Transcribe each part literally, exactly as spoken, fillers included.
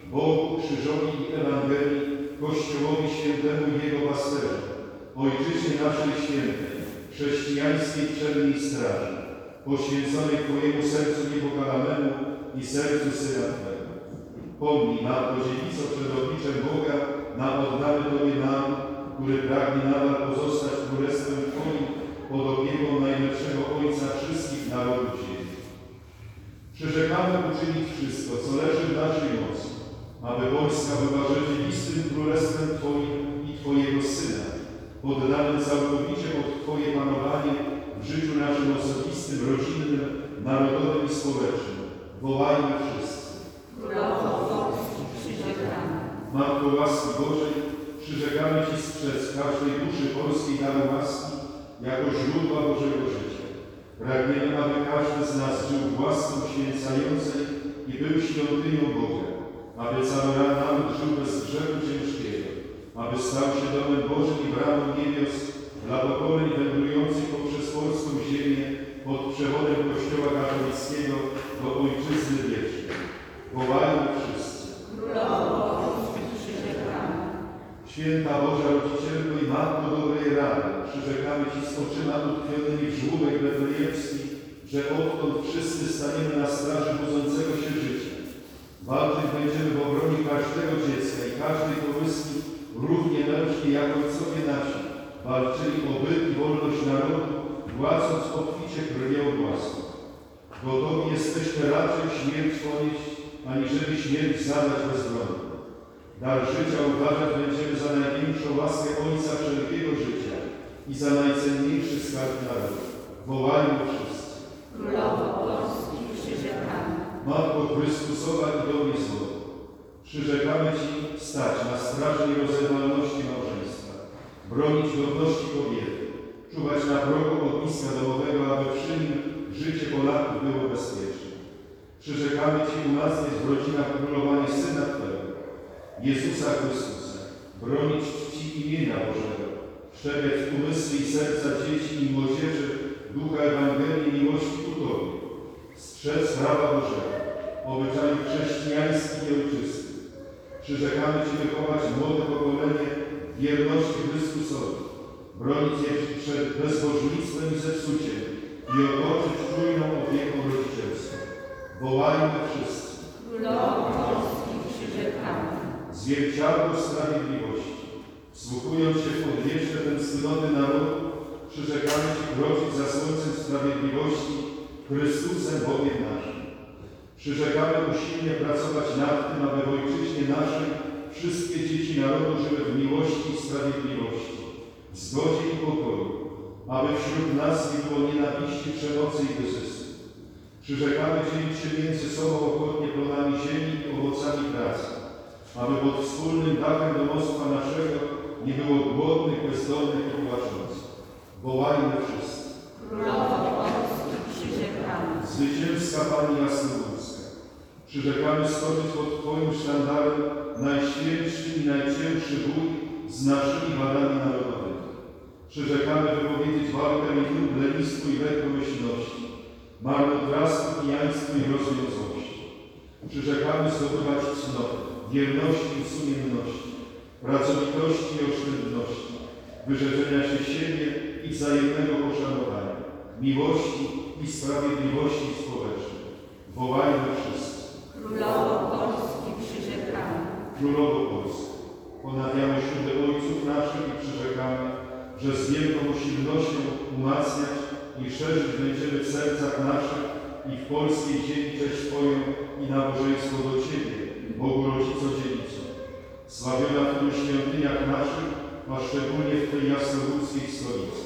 Bogu, krzyżowi i Ewangelii, Kościołowi świętemu i Jego pasterze, Ojczyźnie naszej świętej, chrześcijańskiej przedniej straży, poświęconej Twojemu sercu niepokalanemu i sercu Syna Twego. Pomnij, Matko Dziewico, przed obliczem Boga, na oddany Tobie nam, który pragnie nadal pozostać królestwem Twoim pod opieką najlepszego Ojca wszystkich narodów ziemi. Przyrzekamy uczynić wszystko, co leży w naszej mocy, aby Polska była rzeczywistym królestwem Twoim i Twojego Syna, poddanym całkowicie pod Twoje panowanie w życiu naszym osobistym, rodzinnym, narodowym i społecznym. Wołajmy wszyscy. Królowo Polski, przyrzekamy. Matko łaski Bożej, przyrzekamy Ci strzec każdej duszy polskiej daru łaski jako źródła Bożego życia. Pragniemy, aby każdy z nas żył w łasce uświęcającej i był świątynią Boga, aby cały naród żył bez grzechu ciężkiego, aby stał się domem Bożym i bramą niebios dla pokoleń wędrujących poprzez polską ziemię pod przewodem Kościoła katolickiego do Ojczyzny wiecznej. Wołajmy wszyscy. Królowo Polski, przyrzekamy. Święta Boża Rodzicielko i Matko dobrej rady, przyrzekamy Ci z oczyma utkwionymi w żłóbek betlejemski, że odtąd wszyscy staniemy na straży budzącego się życia. Walczyć będziemy w obronie każdego dziecka i każdej kołyski równie mężnie jak ojcowie nasi walczyli o byt i wolność narodu, płacąc obficie krwią własną. Gotowi jesteśmy raczej śmierć ponieść, aniżeli śmierć zadać bezbronną. Dar życia uważać będziemy za największą łaskę Ojca wszelkiego życia i za najcenniejszy skarb narodu. Wołajmy wszyscy. Królowo Polski, przyrzekamy. Matko Chrystusowa i Domie Złota, przyrzekamy Ci stać na straży nierozerwalności małżeństwa, bronić godności kobiety, czuwać na progu ogniska domowego, aby przy nim życie Polaków było bezpieczne. Przyrzekamy Ci umacniać w rodzinach królowanie Syna Twego, Jezusa Chrystusa, bronić czci imienia Bożego, wszczepiać w umysły i serca dzieci i młodzieży ducha Ewangelii miłości ku Tobie, strzec prawa Bożego, obyczajów chrześcijańskich i ojczystych. Przyrzekamy Ci wychować młode pokolenie w wierności Chrystusowi, bronić je przed bezbożnictwem i zepsuciem i otoczyć czujną opieką rodzicielską. Wołajmy wszyscy. Królowo Polski, przyrzekamy. Zwierciadło sprawiedliwości, wsłuchując się w odwieczne tęsknoty narodu, przyrzekamy Ci kroczyć za słońcem sprawiedliwości, Chrystusem Bogiem naszym. Przyrzekamy usilnie pracować nad tym, aby w Ojczyźnie naszej wszystkie dzieci narodu żyły w miłości i sprawiedliwości, w zgodzie i pokoju, aby wśród nas nie było nienawiści, przemocy i wyzysku. Przyrzekamy dzielić się między sobą ochotnie plonami ziemi i owocami pracy, aby pod wspólnym dachem domostwa naszego nie było głodnych, bezdomnych i płaczących. Wołajmy wszyscy. Królowo Polski, przyrzekamy. Zwycięska Pani Jasnogórska, przyrzekamy stoczyć pod Twoim sztandarem najświętszy i najcięższy bój z naszymi wadami narodowymi. Przyrzekamy wypowiedzieć walkę mitów lenistwu i lekkomyślności, marnotrawstwu, pijaństwu i rozwiązłości. Przyrzekamy zdobywać cnotę, wierności i sumienności, pracowitości i oszczędności, wyrzeczenia się siebie i wzajemnego poszanowania, miłości i sprawiedliwości społecznej. Wołajmy wszyscy. Królowo Polski, przyrzekamy. Królowo Polski, ponawiamy śluby ojców naszych i przyrzekamy, że z wielką usilnością umacniać i szerzyć będziemy w sercach naszych i w polskiej ziemi cześć Twoją i nabożeństwo do Ciebie, Bogu Rodzico Dziewico. Sławiona w Tylu świątyniach naszych, a szczególnie w tej jasnogórskiej stolicy.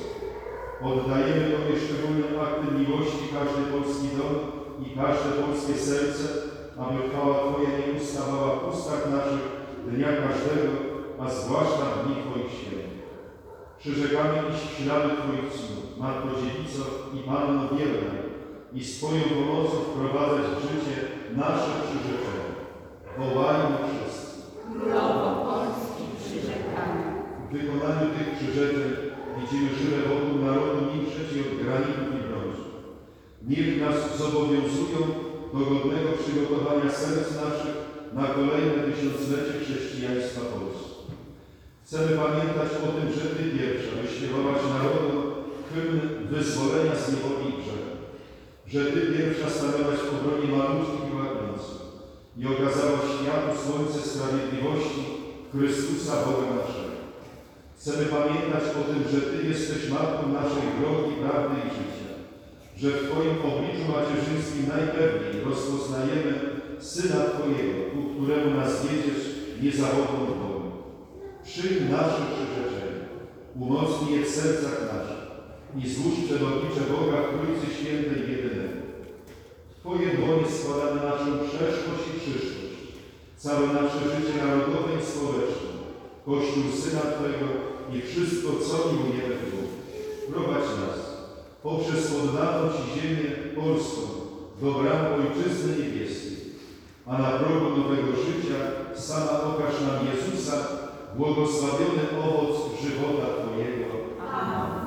Oddajemy Tobie szczególnym aktem miłości każdy polski dom i każde polskie serce, aby chwała Twoja nie ustawała w ustach naszych dnia każdego, a zwłaszcza w dni Twoich świętych. Przyrzekamy iść w ślady Twoich cnót, Matko Dziewico i Panno Wierna, i z Twoją pomocą wprowadzać w życie nasze przyrzeczenia. Wołajmy wszyscy. Królowo Polski, przyrzekamy. W wykonaniu tych przyrzeczeń widzimy żywe wokół narodu milczeć i od granitów i brązu. Niech nas zobowiązują do godnego przygotowania serc naszych na kolejne tysiąclecie chrześcijaństwa Polski. Chcemy pamiętać o tym, że Ty pierwsza wyśpiewałaś narodom hymn wyzwolenia z niewoli i grzechu, że Ty pierwsza stanęłaś w obronie malutkich i łaknących i okazałaś światu słońce sprawiedliwości Chrystusa Boga naszego. Chcemy pamiętać o tym, że Ty jesteś Matką naszej drogi, prawdy i życia, że w Twoim obliczu macierzyńskim najpewniej rozpoznajemy Syna Twojego, ku któremu nas wiedziesz niezawodną wolą. Przyjm nasze przyrzeczenie, umocnij je w sercach naszych i złóż przed oblicze Boga w Trójcy Świętej jedynego. W Twoje dłonie składamy naszą przeszłość i przyszłość, całe nasze życie narodowe i społeczne, Kościół Syna Twego i wszystko, co miłujemy w Bogu. Prowadź nas poprzez poddaną Ci ziemię polską do bram Ojczyzny Niebieskiej, a na progu nowego życia sama okaż nam Jezusa, błogosławiony owoc żywota Twojego. Amen.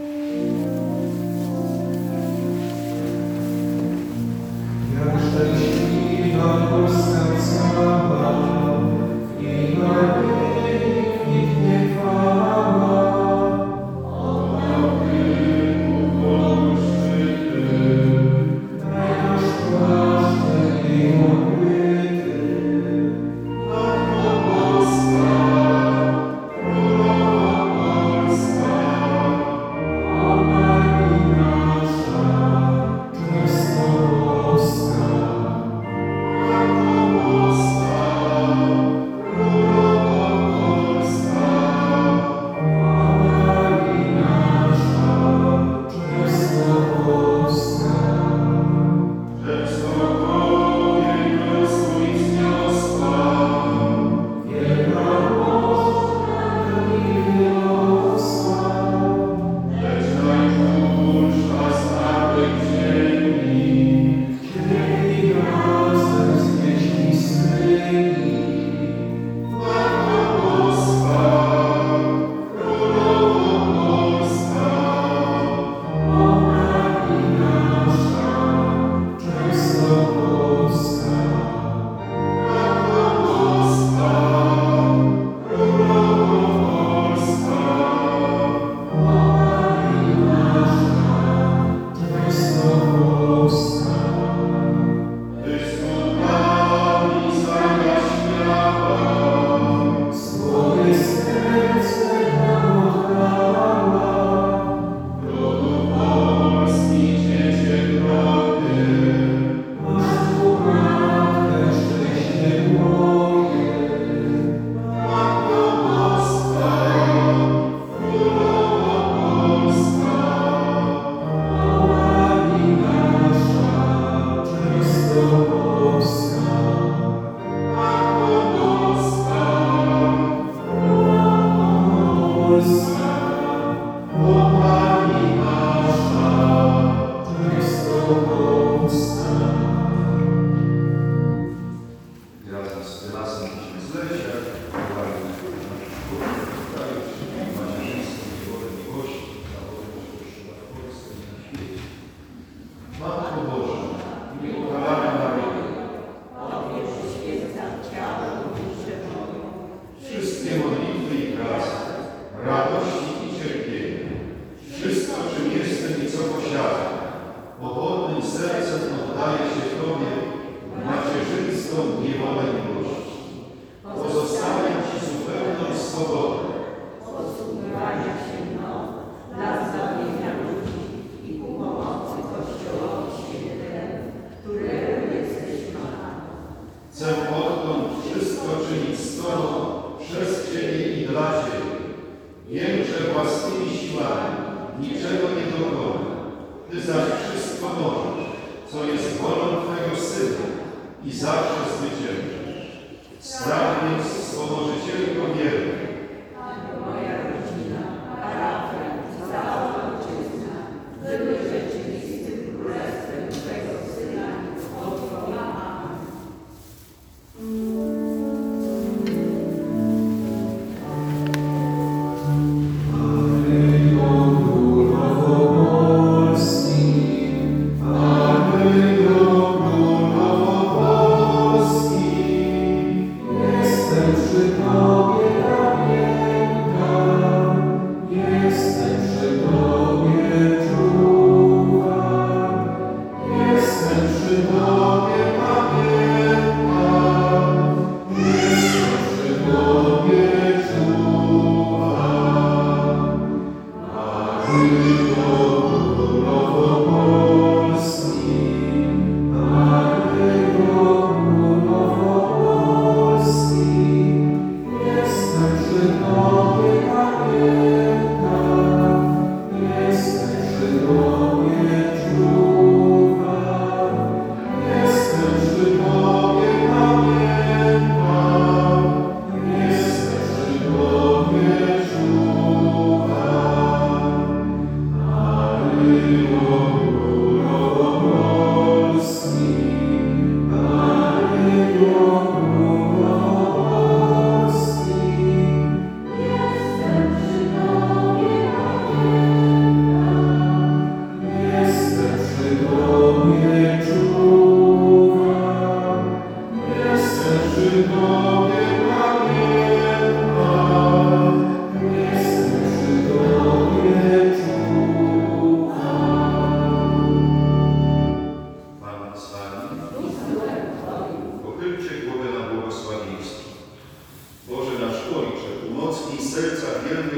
Jak szczęśliwa Polska cała, i na wieki niech chwała. Nasz klasztor i okryty, Amen.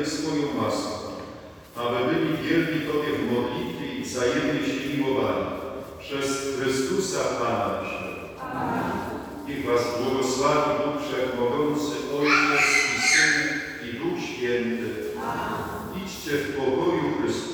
swoją łaską, aby byli wierni Tobie w modlitwie i wzajemnie się miłowali. Przez Chrystusa Pana naszego. Niech Was błogosławi Bóg Wszechmogący, Ojciec i Syn i Duch Święty. Idźcie w pokoju Chrystusa.